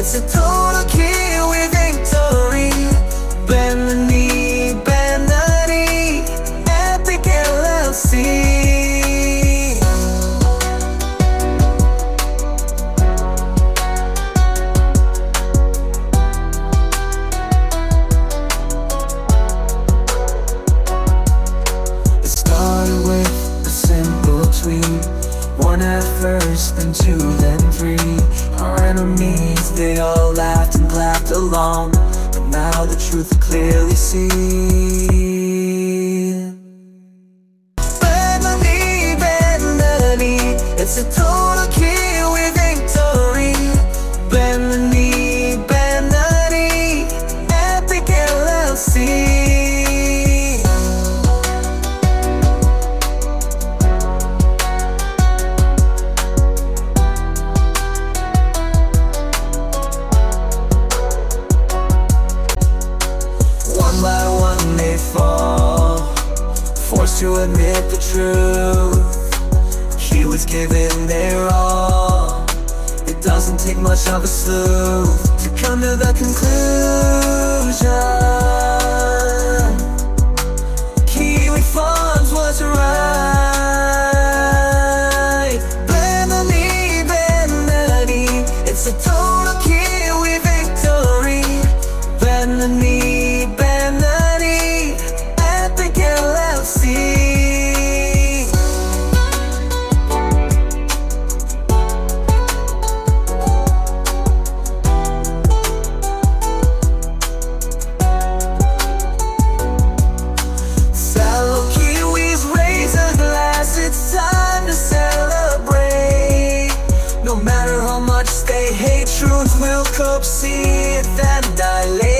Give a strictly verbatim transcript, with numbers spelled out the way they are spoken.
It's a total Kiwi victory. Bend the knee, bend the knee, Epic L L C. One at first, then two, then three. Our enemies, they all laughed and clapped along, but now the truth I clearly see. Bend the knee, bend the knee, it's a total Kiwi victory. Bend the knee, bend the knee, Epic L L C. Forced to admit the truth, he was giving their all. It doesn't take much of a sleuth to come to the conclusion Kiwi Farms was right. Bend the knee, bend the knee, it's a total Kiwi victory. Bend the knee, bend the knee, Epic L L C. Fellow Kiwis, raise a glass, it's time to celebrate. No matter how much they hate, truth will cope, see it and dilate.